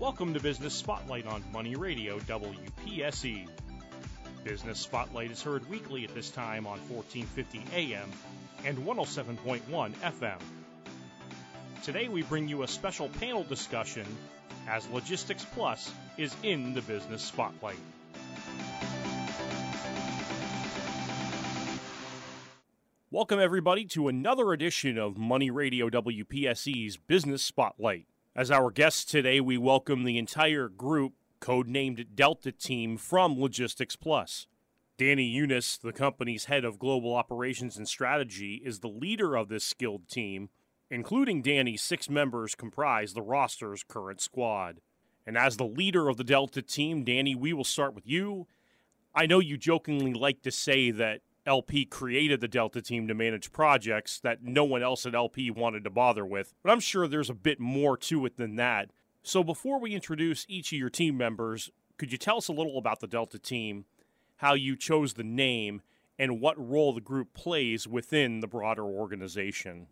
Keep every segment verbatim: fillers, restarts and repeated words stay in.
Welcome to Business Spotlight on Money Radio W P S E. Business Spotlight is heard weekly at this time on fourteen fifty A M and one oh seven point one F M. Today we bring you a special panel discussion as Logistics Plus is in the Business Spotlight. Welcome everybody to another edition of Money Radio W P S E's Business Spotlight. As our guests today, we welcome the entire group, codenamed Delta Team, from Logistics Plus. Danny Eunice, the company's head of global operations and strategy, is the leader of this skilled team. Including Danny, six members comprise the roster's current squad. And as the leader of the Delta Team, Danny, we will start with you. I know you jokingly like to say that L P created the Delta Team to manage projects that no one else at L P wanted to bother with, but I'm sure there's a bit more to it than that. So before we introduce each of your team members, could you tell us a little about the Delta Team, how you chose the name, and what role the group plays within the broader organization?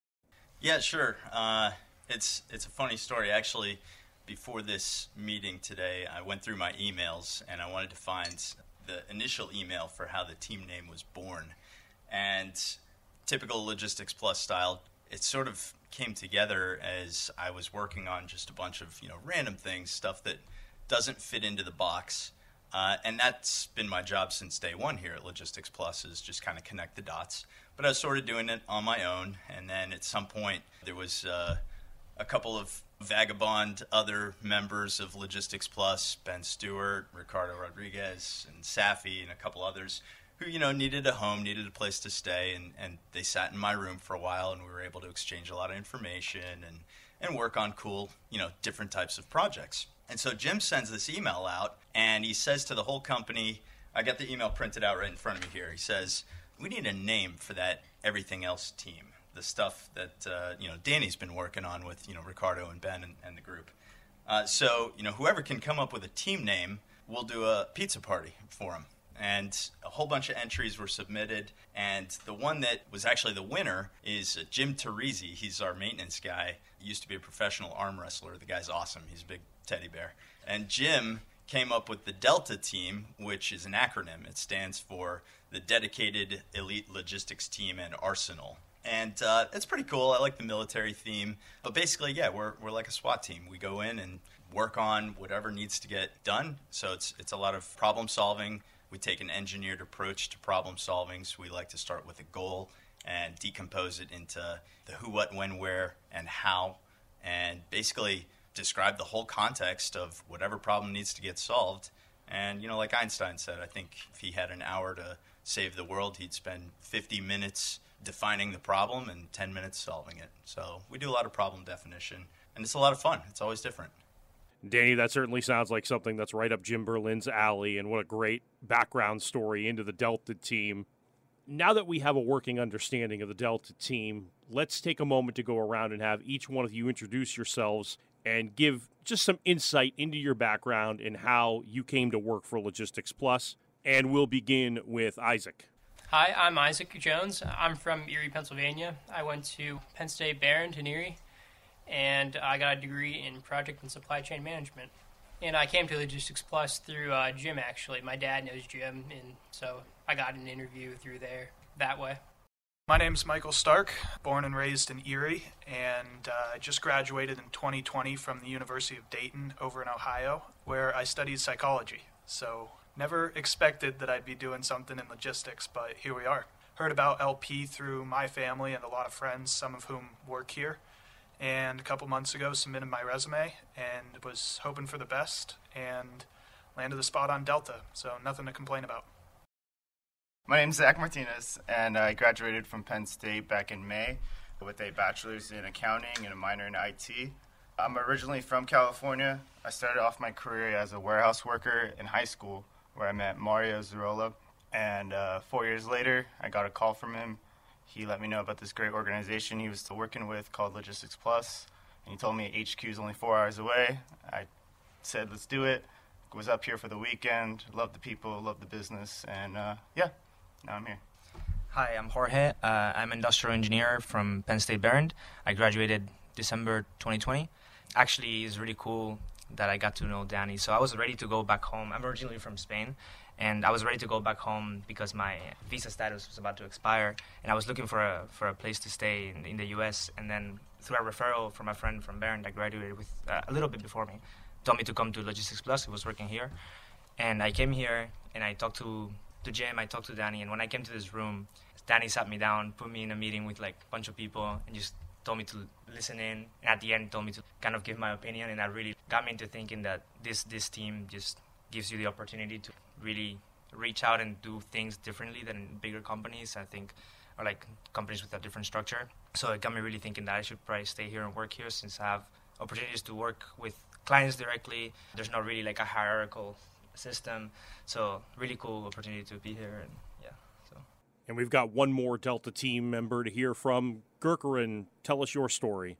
Yeah, sure. Uh, it's it's a funny story. Actually, before this meeting today, I went through my emails, and I wanted to find the initial email for how the team name was born. And typical Logistics Plus style, it sort of came together as I was working on just a bunch of, you know, random things, stuff that doesn't fit into the box. Uh, and that's been my job since day one here at Logistics Plus, is just kind of connect the dots. But I was sort of doing it on my own. And then at some point, there was uh, a couple of vagabond other members of Logistics Plus, Ben Stewart, Ricardo Rodriguez, and Safi, and a couple others who, you know, needed a home, needed a place to stay, and, and they sat in my room for a while, and we were able to exchange a lot of information and, and work on cool, you know, different types of projects. And so Jim sends this email out, and he says to the whole company, I got the email printed out right in front of me here, he says, we need a name for that everything else team. The stuff that, uh, you know, Danny's been working on with, you know, Ricardo and Ben and, and the group. Uh, so, you know, whoever can come up with a team name, we'll do a pizza party for them. And a whole bunch of entries were submitted. And the one that was actually the winner is uh, Jim Teresi. He's our maintenance guy. He used to be a professional arm wrestler. The guy's awesome. He's a big teddy bear. And Jim came up with the Delta Team, which is an acronym. It stands for the Dedicated Elite Logistics Team and Arsenal. And uh, it's pretty cool. I like the military theme. But basically, yeah, we're we're like a SWAT team. We go in and work on whatever needs to get done. So it's it's a lot of problem solving. We take an engineered approach to problem solving. So we like to start with a goal and decompose it into the who, what, when, where, and how. And basically describe the whole context of whatever problem needs to get solved. And, you know, like Einstein said, I think if he had an hour to save the world, he'd spend fifty minutes defining the problem and ten minutes solving it. So we do a lot of problem definition, and it's a lot of fun. It's always different. Danny, that certainly sounds like something that's right up Jim Berlin's alley, and what a great background story into the Delta Team. Now that we have a working understanding of the Delta Team, let's take a moment to go around and have each one of you introduce yourselves and give just some insight into your background and how you came to work for Logistics Plus. And we'll begin with Isaac. Hi, I'm Isaac Jones. I'm from Erie, Pennsylvania. I went to Penn State Barron in Erie, and I got a degree in project and supply chain management. And I came to Logistics Plus through uh, Jim, actually. My dad knows Jim, and so I got an interview through there that way. My name's Michael Stark, born and raised in Erie, and I uh, just graduated in twenty twenty from the University of Dayton over in Ohio, where I studied psychology. So never expected that I'd be doing something in logistics, but here we are. Heard about L P through my family and a lot of friends, some of whom work here. And a couple months ago, submitted my resume and was hoping for the best and landed the spot on Delta, so nothing to complain about. My name's Zach Martinez, and I graduated from Penn State back in May with a bachelor's in accounting and a minor in I T. I'm originally from California. I started off my career as a warehouse worker in high school, where I met Mario Zarola, and uh, four years later, I got a call from him. He let me know about this great organization he was still working with called Logistics Plus, and he told me H Q is only four hours away. I said, let's do it. Was up here for the weekend, loved the people, loved the business, and uh, yeah, now I'm here. Hi, I'm Jorge. Uh, I'm an industrial engineer from Penn State Barron. I graduated December twenty twenty. Actually, it's really cool that I got to know Danny. So I was ready to go back home. I'm originally from Spain, and I was ready to go back home because my visa status was about to expire, and I was looking for a for a place to stay in, in the U S. And then through a referral from a friend from Barron that graduated with uh, a little bit before me, told me to come to Logistics Plus. He was working here, and I came here and I talked to to Jim. I talked to Danny, and when I came to this room, Danny sat me down, put me in a meeting with like a bunch of people, and just told me to listen in, and at the end told me to kind of give my opinion, and that really got me into thinking that this this team just gives you the opportunity to really reach out and do things differently than bigger companies, I think, or like companies with a different structure. So it got me really thinking that I should probably stay here and work here since I have opportunities to work with clients directly. There's not really like a hierarchical system, so really cool opportunity to be here, and yeah. So. And we've got one more Delta team member to hear from. Gurkaran, tell us your story.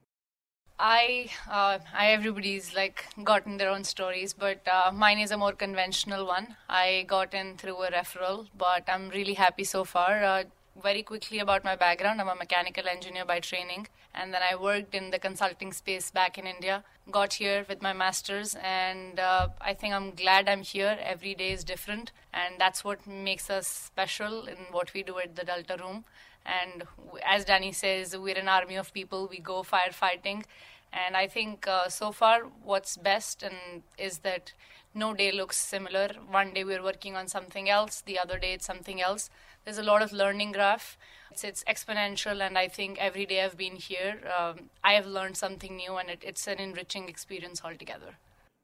I, uh, I everybody's like gotten their own stories, but uh, mine is a more conventional one. I got in through a referral, but I'm really happy so far. Uh, very quickly about my background, I'm a mechanical engineer by training, and then I worked in the consulting space back in India. Got here with my master's, and uh, I think I'm glad I'm here. Every day is different, and that's what makes us special in what we do at the Delta Room. And as Danny says, we're an army of people. We go firefighting. And I think uh, so far what's best and is that no day looks similar. One day we're working on something else. The other day it's something else. There's a lot of learning graph. It's, it's exponential. And I think every day I've been here, um, I have learned something new. And it, it's an enriching experience altogether.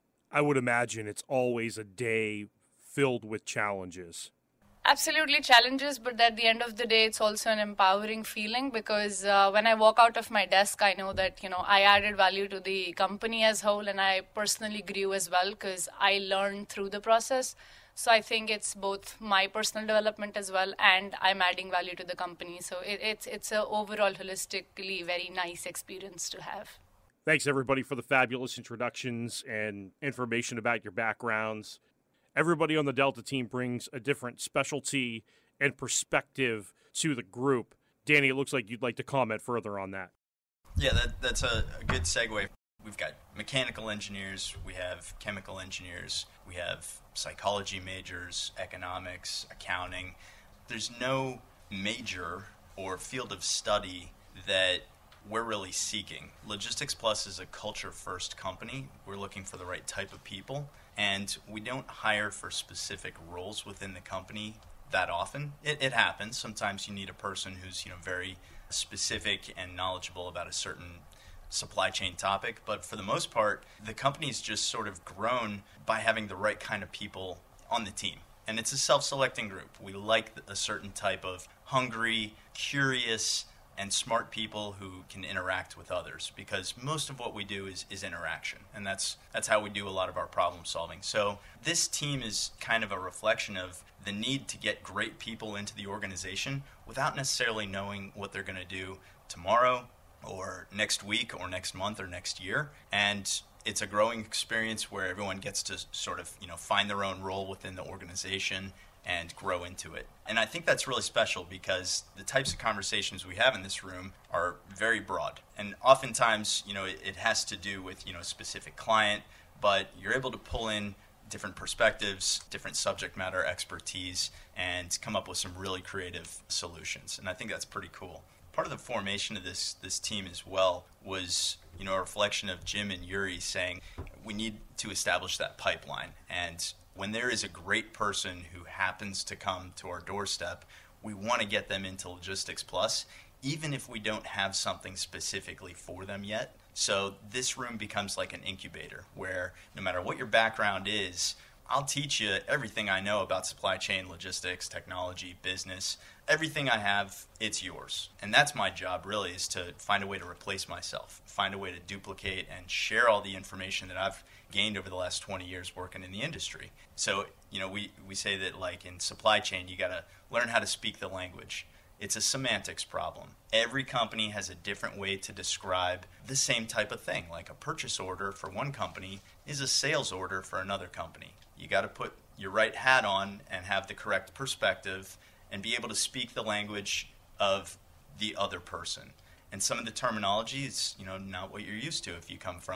I would imagine it's always a day filled with challenges. Absolutely challenges, but at the end of the day, it's also an empowering feeling because uh, when I walk out of my desk, I know that, you know, I added value to the company as whole, and I personally grew as well because I learned through the process. So I think it's both my personal development as well, and I'm adding value to the company. So it, it's it's a overall holistically very nice experience to have. Thanks, everybody, for the fabulous introductions and information about your backgrounds. Everybody on the Delta team brings a different specialty and perspective to the group. Danny, it looks like you'd like to comment further on that. Yeah, that, that's a, a good segue. We've got mechanical engineers, we have chemical engineers, we have psychology majors, economics, accounting. There's no major or field of study that we're really seeking. Logistics Plus is a culture-first company. We're looking for the right type of people. And we don't hire for specific roles within the company that often. It, it happens. Sometimes you need a person who's, you know, very specific and knowledgeable about a certain supply chain topic. But for the most part, the company's just sort of grown by having the right kind of people on the team. And it's a self-selecting group. We like a certain type of hungry, curious, and smart people who can interact with others, because most of what we do is, is interaction, and that's that's how we do a lot of our problem solving. So this team is kind of a reflection of the need to get great people into the organization without necessarily knowing what they're going to do tomorrow or next week or next month or next year. And it's a growing experience where everyone gets to sort of, you know, find their own role within the organization and grow into it. And I think that's really special because the types of conversations we have in this room are very broad. And oftentimes, you know, it, it has to do with, you know, a specific client, but you're able to pull in different perspectives, different subject matter expertise, and come up with some really creative solutions. And I think that's pretty cool. Part of the formation of this this team as well was, you know, a reflection of Jim and Yuri saying we need to establish that pipeline. And when there is a great person who happens to come to our doorstep, we want to get them into Logistics Plus, even if we don't have something specifically for them yet. So this room becomes like an incubator where no matter what your background is, I'll teach you everything I know about supply chain, logistics, technology, business. Everything I have, it's yours. And that's my job, really, is to find a way to replace myself, find a way to duplicate and share all the information that I've gained over the last twenty years working in the industry. So, you know, we, we say that, like, in supply chain, you got to learn how to speak the language. It's a semantics problem. Every company has a different way to describe the same type of thing. Like a purchase order for one company is a sales order for another company. You got to put your right hat on and have the correct perspective and be able to speak the language of the other person. And some of the terminology is, you know, not what you're used to if you come from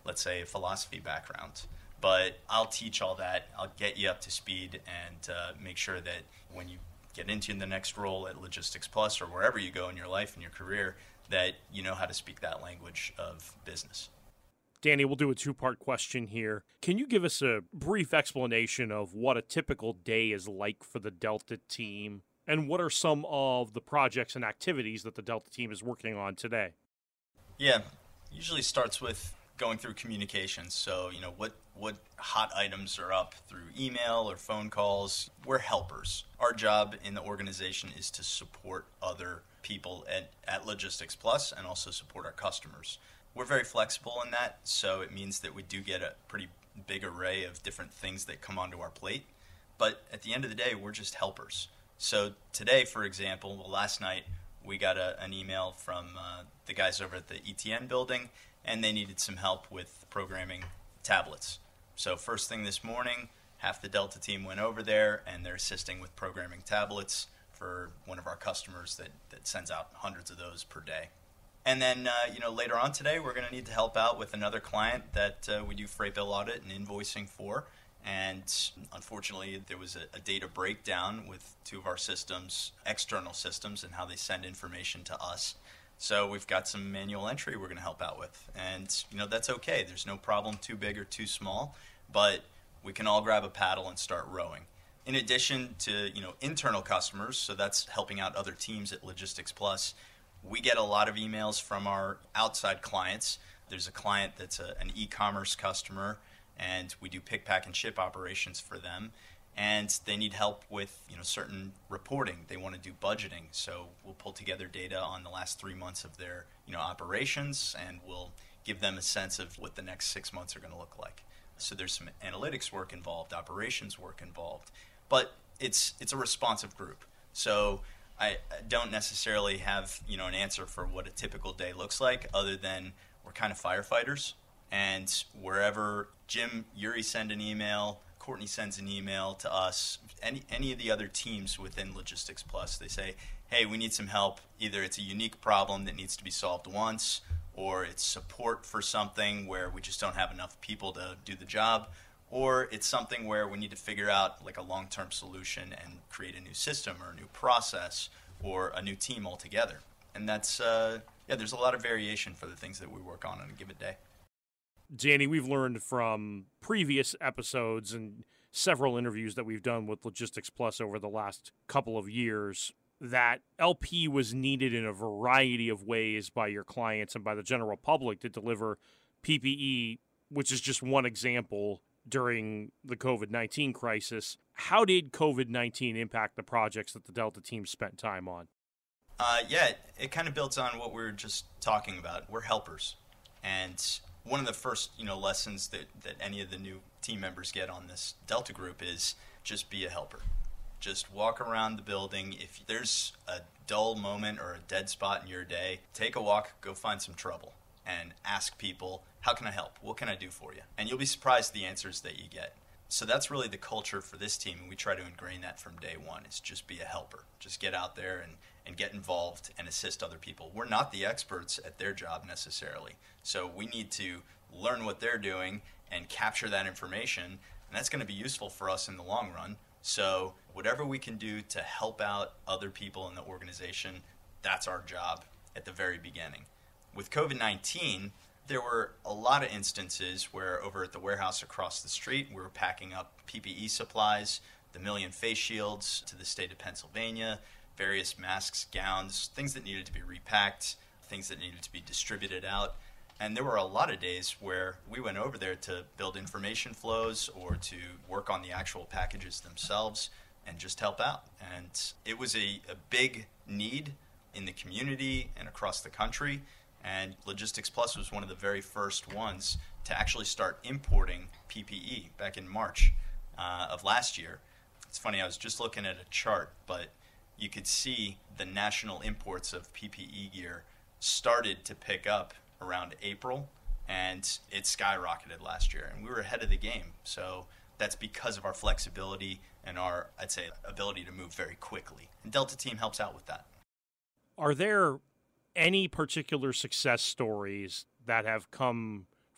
let's say, a philosophy background. But I'll teach all that. I'll get you up to speed and uh, make sure that when you get into the next role at Logistics Plus or wherever you go in your life and your career, that you know how to speak that language of business. Danny, we'll do a two-part question here. Can you give us a brief explanation of what a typical day is like for the Delta team, and what are some of the projects and activities that the Delta team is working on today? Yeah, usually starts with going through communications. So, you know, what, what hot items are up through email or phone calls. We're helpers. Our job in the organization is to support other people at, at Logistics Plus and also support our customers. We're very flexible in that, so it means that we do get a pretty big array of different things that come onto our plate. But at the end of the day, we're just helpers. So today, for example, well, last night, we got a, an email from uh, the guys over at the E T N building, and they needed some help with programming tablets. So first thing this morning, half the Delta team went over there, and they're assisting with programming tablets for one of our customers that, that sends out hundreds of those per day. And then, uh, you know, later on today, we're going to need to help out with another client that uh, we do freight bill audit and invoicing for. And unfortunately, there was a, a data breakdown with two of our systems, external systems, and how they send information to us. So we've got some manual entry we're going to help out with. And, you know, that's okay. There's no problem too big or too small, but we can all grab a paddle and start rowing. In addition to, you know, internal customers, so that's helping out other teams at Logistics Plus, we get a lot of emails from our outside clients. There's a client that's a, an e-commerce customer, and we do pick, pack, and ship operations for them. And they need help with, you know, certain reporting. They want to do budgeting. So we'll pull together data on the last three months of their, you know, operations, and we'll give them a sense of what the next six months are going to look like. So there's some analytics work involved, operations work involved. But it's it's a responsive group. So I don't necessarily have, you know, an answer for what a typical day looks like, other than we're kind of firefighters. And wherever Jim, Yuri send an email, Courtney sends an email to us, any any of the other teams within Logistics Plus, they say, hey, we need some help. Either it's a unique problem that needs to be solved once, or it's support for something where we just don't have enough people to do the job, or it's something where we need to figure out like a long-term solution and create a new system or a new process or a new team altogether. And that's, uh, yeah, there's a lot of variation for the things that we work on on a given day. Danny, we've learned from previous episodes and several interviews that we've done with Logistics Plus over the last couple of years that L P was needed in a variety of ways by your clients and by the general public to deliver P P E, which is just one example during the COVID nineteen crisis. How did COVID nineteen impact the projects that the Delta team spent time on? Uh, yeah, it, it kind of builds on what we were just talking about. We're helpers. And one of the first, you know, lessons that, that any of the new team members get on this Delta group is just be a helper. Just walk around the building. If there's a dull moment or a dead spot in your day, take a walk, go find some trouble, and ask people, how can I help? What can I do for you? And you'll be surprised the answers that you get. So that's really the culture for this team, and we try to ingrain that from day one, is just be a helper. Just get out there and, and get involved and assist other people. We're not the experts at their job necessarily, so we need to learn what they're doing and capture that information, and that's going to be useful for us in the long run. So whatever we can do to help out other people in the organization, that's our job at the very beginning. With COVID nineteen, there were a lot of instances where over at the warehouse across the street, we were packing up P P E supplies, the million face shields to the state of Pennsylvania, various masks, gowns, things that needed to be repacked, things that needed to be distributed out. And there were a lot of days where we went over there to build information flows or to work on the actual packages themselves and just help out. And it was a, a big need in the community and across the country. And Logistics Plus was one of the very first ones to actually start importing P P E back in March uh, of last year. It's funny, I was just looking at a chart, but you could see the national imports of P P E gear started to pick up around April, and it skyrocketed last year, and we were ahead of the game. So that's because of our flexibility and our, I'd say, ability to move very quickly. And Delta Team helps out with that. Are there any particular success stories that have come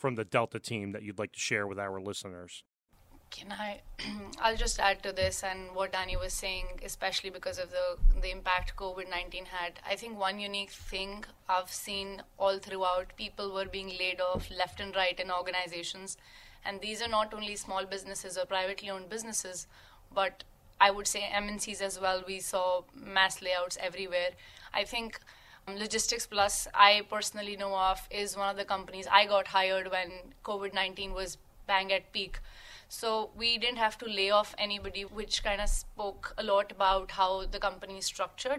from the Delta team that you'd like to share with our listeners? Can I? I'll just add to this and what Danny was saying, especially because of the the impact COVID nineteen had. I think one unique thing I've seen all throughout, people were being laid off left and right in organizations, and these are not only small businesses or privately owned businesses, but I would say M N Cs as well. We saw mass layouts everywhere. I think um, Logistics Plus, I personally know of, is one of the companies I got hired when COVID nineteen was bang at peak. So we didn't have to lay off anybody, which kind of spoke a lot about how the company is structured.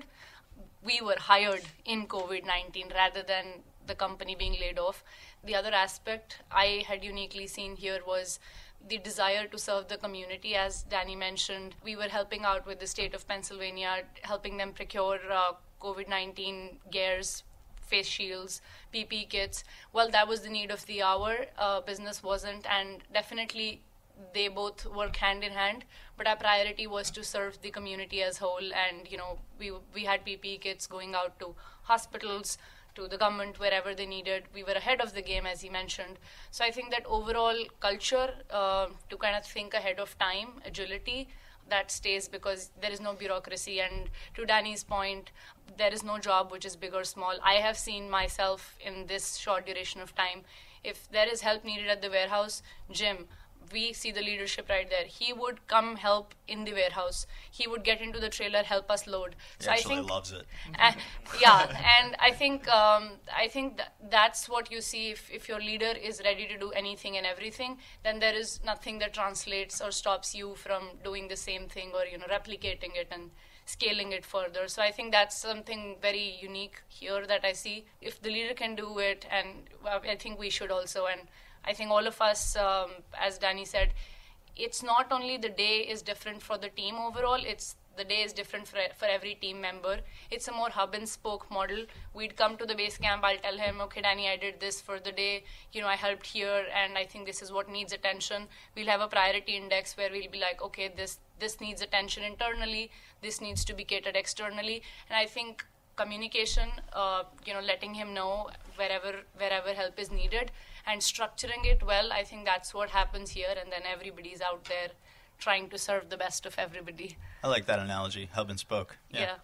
We were hired in COVID nineteen rather than the company being laid off. The other aspect I had uniquely seen here was the desire to serve the community. As Danny mentioned, we were helping out with the state of Pennsylvania, helping them procure uh, COVID nineteen gears, face shields, P P E kits. Well, that was the need of the hour. Uh, business wasn't, and definitely they both work hand in hand, but our priority was to serve the community as whole. And you know, we we had P P E kits going out to hospitals, to the government, wherever they needed. We were ahead of the game, as he mentioned. So I think that overall culture, uh, to kind of think ahead of time, agility, that stays because there is no bureaucracy. And to Danny's point, there is no job which is big or small. I have seen myself in this short duration of time, if there is help needed at the warehouse, Jim, we see the leadership right there. He would come help in the warehouse. He would get into the trailer, help us load. He so actually I think, loves it. uh, yeah, and I think um, I think that that's what you see. If, if your leader is ready to do anything and everything, then there is nothing that translates or stops you from doing the same thing or you know replicating it and scaling it further. So I think that's something very unique here that I see. If the leader can do it, and well, I think we should also. And I think all of us, um, as Danny said, it's not only the day is different for the team overall, it's the day is different for, for every team member. It's a more hub and spoke model. We'd come to the base camp, I'll tell him, okay, Danny, I did this for the day, you know, I helped here, and I think this is what needs attention. We'll have a priority index where we'll be like, okay, this, this needs attention internally, this needs to be catered externally. And I think communication, uh, you know, letting him know wherever wherever help is needed and structuring it well, I think that's what happens here, and then everybody's out there trying to serve the best of everybody. I like that analogy, hub and spoke. Yeah. yeah.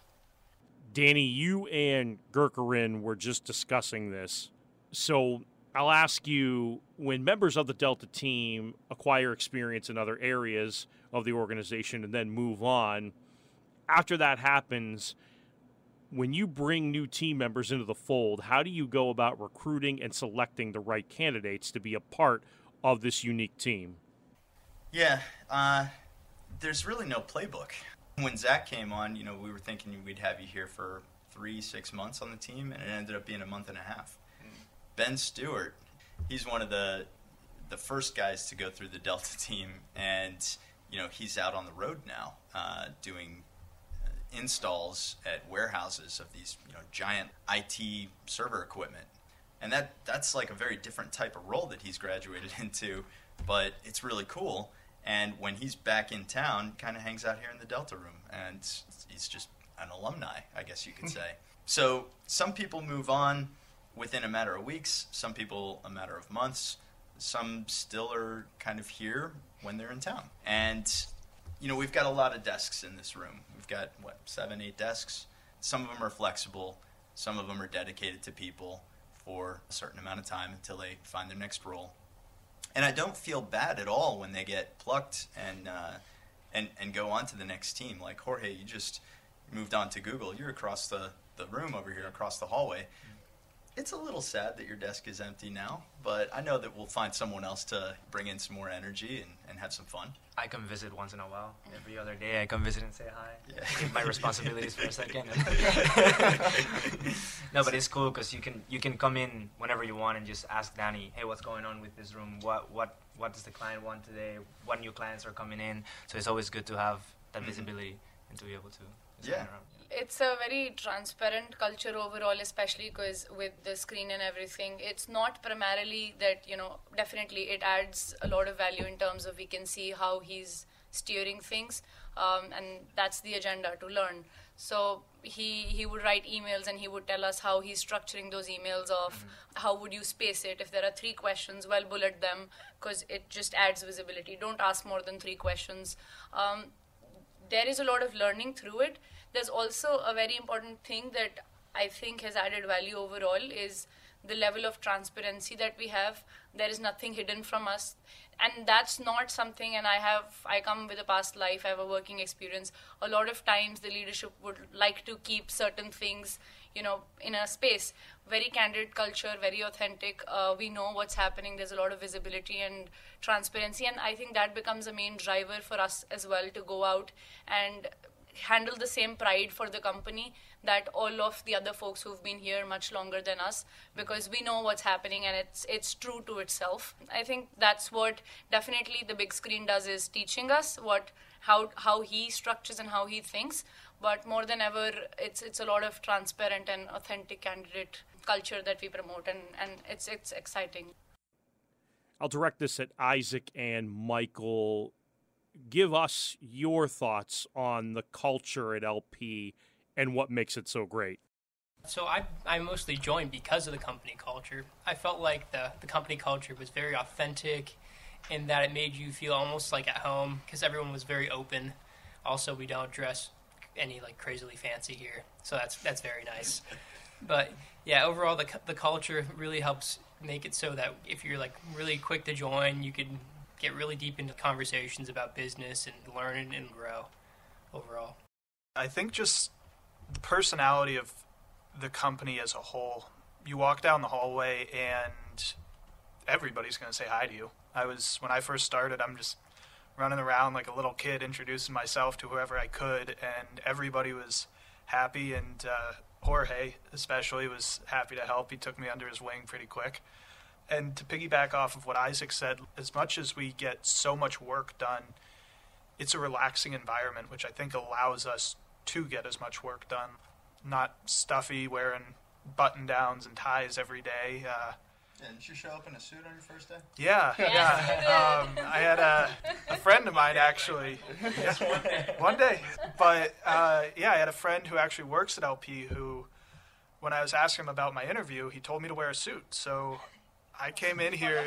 Danny, you and Gurkarin were just discussing this. So I'll ask you, when members of the Delta team acquire experience in other areas of the organization and then move on, after that happens, when you bring new team members into the fold, how do you go about recruiting and selecting the right candidates to be a part of this unique team? Yeah, uh, there's really no playbook. When Zach came on, you know, we were thinking we'd have you here for three, six months on the team, and it ended up being a month and a half. Mm. Ben Stewart, he's one of the the first guys to go through the Delta team, and, you know, he's out on the road now uh, doing installs at warehouses of these, you know, giant I T server equipment. And that that's like a very different type of role that he's graduated into, but it's really cool. And when he's back in town, kind of hangs out here in the Delta room, and he's just an alumni, I guess you could say. So some people move on within a matter of weeks, some people a matter of months, some still are kind of here when they're in town. And you know, we've got a lot of desks in this room. We've got, what, seven, eight desks? Some of them are flexible. Some of them are dedicated to people for a certain amount of time until they find their next role. And I don't feel bad at all when they get plucked and uh, and, and go on to the next team. Like, Jorge, you just moved on to Google. You're across the, the room over here, across the hallway. It's a little sad that your desk is empty now, but I know that we'll find someone else to bring in some more energy and, and have some fun. I come visit once in a while. Every other day I come visit and say hi. Yeah. Give my responsibilities for a second. No, but it's cool because you can you can come in whenever you want and just ask Danny, hey, what's going on with this room? What what what does the client want today? What new clients are coming in? So it's always good to have that mm-hmm. visibility and to be able to yeah. It's a very transparent culture overall, especially because with the screen and everything, it's not primarily that, you know, definitely it adds a lot of value in terms of we can see how he's steering things, um, and that's the agenda, to learn. So he he would write emails and he would tell us how he's structuring those emails of mm-hmm. how would you space it. If there are three questions, well, bullet them because it just adds visibility. Don't ask more than three questions. Um, there is a lot of learning through it. There's also a very important thing that I think has added value overall is the level of transparency that we have. There is nothing hidden from us. And that's not something, and I have, I come with a past life, I have a working experience. A lot of times the leadership would like to keep certain things, you know, in a space. Very candid culture, very authentic. Uh, we know what's happening. There's a lot of visibility and transparency. And I think that becomes a main driver for us as well to go out and handle the same pride for the company that all of the other folks who've been here much longer than us, because we know what's happening and it's it's true to itself. I think that's what definitely the big screen does, is teaching us what how how he structures and how he thinks. But more than ever, it's it's a lot of transparent and authentic candidate culture that we promote, and, and it's it's exciting. I'll direct this at Isaac and Michael. Give us your thoughts on the culture at L P and what makes it so great. So I I mostly joined because of the company culture. I felt like the, the company culture was very authentic in that it made you feel almost like at home because everyone was very open. Also, we don't dress any like crazily fancy here, so that's that's very nice. But yeah, overall the the culture really helps make it so that if you're like really quick to join, you can get really deep into conversations about business and learn and grow overall. I think just the personality of the company as a whole. You walk down the hallway and everybody's going to say hi to you. I was, when I first started, I'm just running around like a little kid introducing myself to whoever I could, and everybody was happy, and uh, Jorge especially was happy to help. He took me under his wing pretty quick. And to piggyback off of what Isaac said, as much as we get so much work done, it's a relaxing environment, which I think allows us to get as much work done. Not stuffy, wearing button-downs and ties every day. Uh, Didn't you show up in a suit on your first day? Yeah, yeah. Um, I had a, a friend of mine, actually. Yeah, one day. One day. But, uh, yeah, I had a friend who actually works at L P who, when I was asking him about my interview, he told me to wear a suit. So I came in here,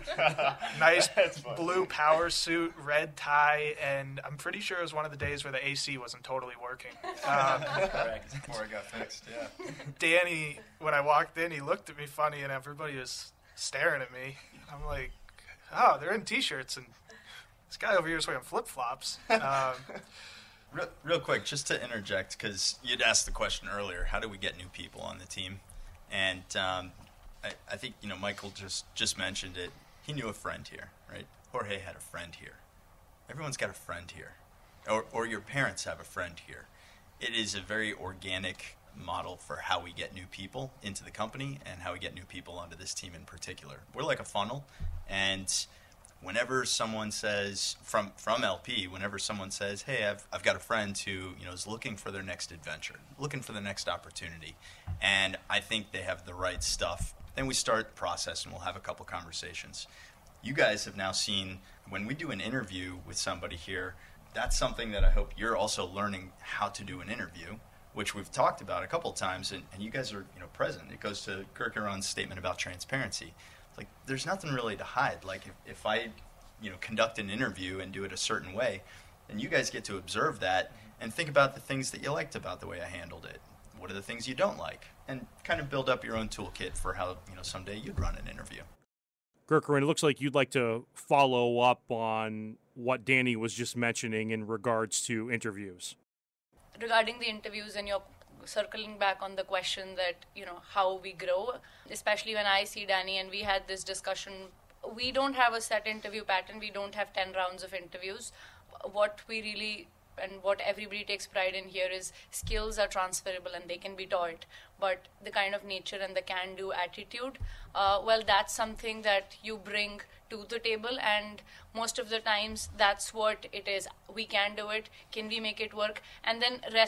nice blue power suit, red tie, and I'm pretty sure it was one of the days where the A C wasn't totally working. Um, Correct. Before it got fixed, yeah. Danny, when I walked in, he looked at me funny, and everybody was staring at me. I'm like, oh, they're in T-shirts, and this guy over here is wearing flip-flops. Um, real, real quick, just to interject, because you'd asked the question earlier, how do we get new people on the team? And um, I, I think, you know, Michael just, just mentioned it. He knew a friend here, right? Jorge had a friend here. Everyone's got a friend here. Or, or your parents have a friend here. It is a very organic model for how we get new people into the company and how we get new people onto this team in particular. We're like a funnel, and whenever someone says, from, from L P, whenever someone says, hey, I've, I've got a friend who, you know, is looking for their next adventure, looking for the next opportunity, and I think they have the right stuff, then we start the process and we'll have a couple conversations. You guys have now seen, when we do an interview with somebody here, that's something that I hope you're also learning how to do an interview, which we've talked about a couple of times, and, and you guys are, you know, present. It goes to Kirkaran's statement about transparency. Like, there's nothing really to hide. Like, if, if I, you know, conduct an interview and do it a certain way, then you guys get to observe that and think about the things that you liked about the way I handled it. What are the things you don't like? And kind of build up your own toolkit for how, you know, someday you'd run an interview. Kirkaran, it looks like you'd like to follow up on what Danny was just mentioning in regards to interviews. Regarding the interviews, and you're circling back on the question that, you know, how we grow, especially when I see Danny and we had this discussion, we don't have a set interview pattern. We don't have ten rounds of interviews. What we really and what everybody takes pride in here is skills are transferable and they can be taught, but the kind of nature and the can-do attitude, uh, well, that's something that you bring to the table, and most of the times that's what it is. We can do it. Can we make it work? And then rest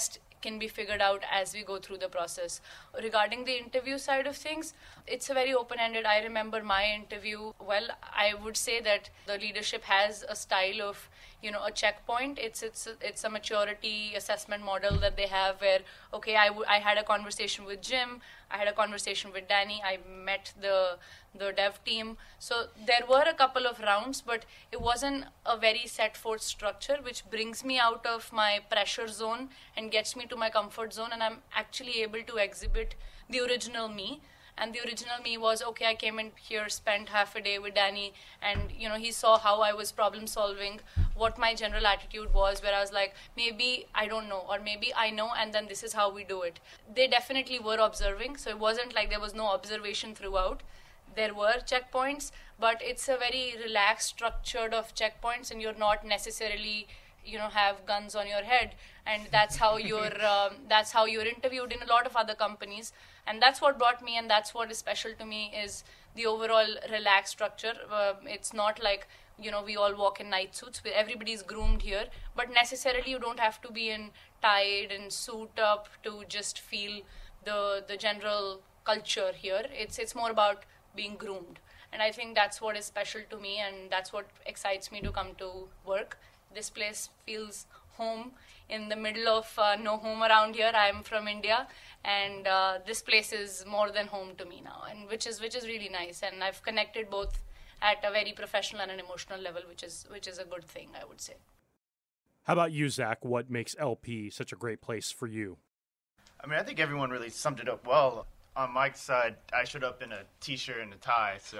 can be figured out as we go through the process. Regarding the interview side of things, it's a very open-ended. I remember my interview, well, I would say that the leadership has a style of, you know, a checkpoint. It's it's it's a maturity assessment model that they have where, okay, I, w- I had a conversation with Jim, I had a conversation with Danny, I met the the dev team. So there were a couple of rounds, but it wasn't a very set forth structure, which brings me out of my pressure zone and gets me to my comfort zone, and I'm actually able to exhibit the original me. And the original me was, okay, I came in here, spent half a day with Danny, and, you know, he saw how I was problem solving, what my general attitude was, where I was like, maybe I don't know, or maybe I know, and then this is how we do it. They definitely were observing, so it wasn't like there was no observation throughout. There were checkpoints, but it's a very relaxed, structured of checkpoints, and you're not necessarily, you know, have guns on your head, and that's how you're um, that's how you're interviewed in a lot of other companies. And that's what brought me, and that's what is special to me, is the overall relaxed structure. Uh, it's not like, you know, we all walk in night suits. Everybody's groomed here, but necessarily you don't have to be in tied and suit up to just feel the the general culture here. It's it's more about being groomed, and I think that's what is special to me, and that's what excites me to come to work. This place feels home in the middle of uh, no home around here. I'm from India, and uh, this place is more than home to me now, and which is which is really nice. And I've connected both at a very professional and an emotional level, which is which is a good thing, I would say. How about you, Zach? What makes L P such a great place for you? I mean, I think everyone really summed it up well. On Mike's side, I showed up in a t-shirt and a tie, so.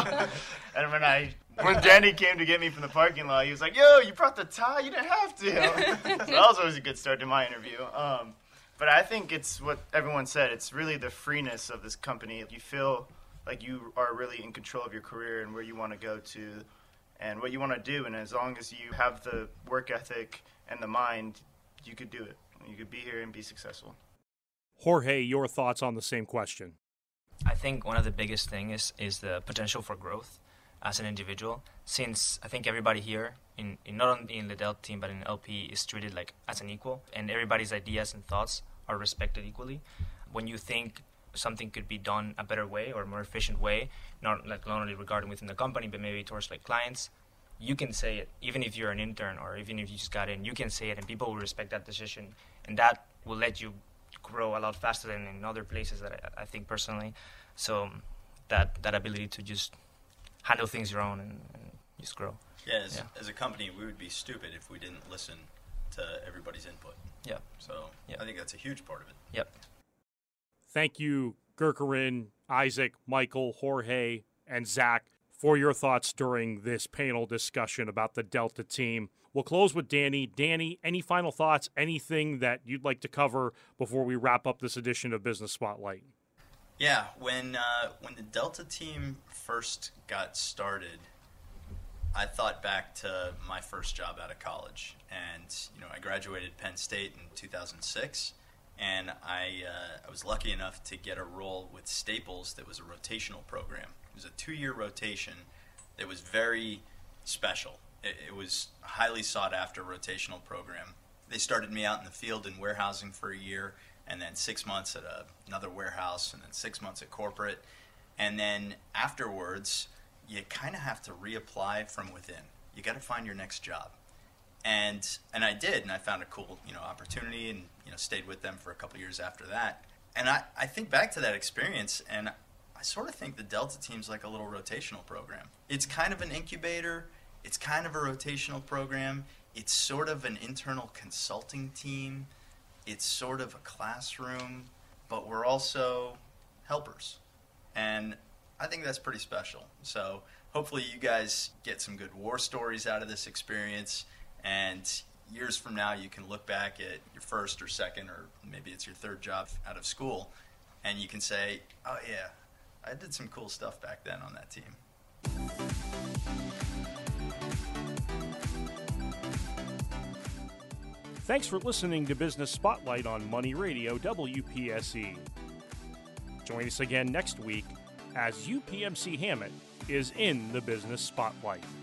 And when I, when Danny came to get me from the parking lot, he was like, yo, you brought the tie? You didn't have to. So that was always a good start to my interview. Um, but I think it's what everyone said. It's really the freeness of this company. You feel like you are really in control of your career and where you want to go to and what you want to do. And as long as you have the work ethic and the mind, you could do it. You could be here and be successful. Jorge, your thoughts on the same question? I think one of the biggest things is, is the potential for growth as an individual, since I think everybody here, in, in not only in the Dell team, but in L P, is treated like as an equal, and everybody's ideas and thoughts are respected equally. When you think something could be done a better way or a more efficient way, not like not only regarding within the company, but maybe towards like clients, you can say it. Even if you're an intern or even if you just got in, you can say it, and people will respect that decision, and that will let you grow a lot faster than in other places that I, I think personally. So that that ability to just handle things your own and, and just grow. Yeah as, yeah, as a company, we would be stupid if we didn't listen to everybody's input. Yeah. So yeah. I think that's a huge part of it. Yep. Thank you, Gurkaran, Isaac, Michael, Jorge, and Zach, for your thoughts during this panel discussion about the Delta team. We'll close with Danny. Danny, any final thoughts, anything that you'd like to cover before we wrap up this edition of Business Spotlight? Yeah, when uh, when the Delta team first got started, I thought back to my first job out of college. And, you know, I graduated Penn State in two thousand six, and I, uh, I was lucky enough to get a role with Staples that was a rotational program. It was a two-year rotation that was very special. It, it was a highly sought-after rotational program. They started me out in the field in warehousing for a year, and then six months at a, another warehouse, and then six months at corporate. And then afterwards, you kind of have to reapply from within. You got to find your next job. And and I did, and I found a cool, you know, opportunity, and, you know, stayed with them for a couple years after that. And I, I think back to that experience, and I sort of think the Delta team's like a little rotational program. It's kind of an incubator. It's kind of a rotational program. It's sort of an internal consulting team. It's sort of a classroom, but we're also helpers. And I think that's pretty special. So hopefully you guys get some good war stories out of this experience, and years from now you can look back at your first or second, or maybe it's your third job out of school, and you can say, oh yeah, I did some cool stuff back then on that team. Thanks for listening to Business Spotlight on Money Radio W P S E. Join us again next week as U P M C Hammett is in the Business Spotlight.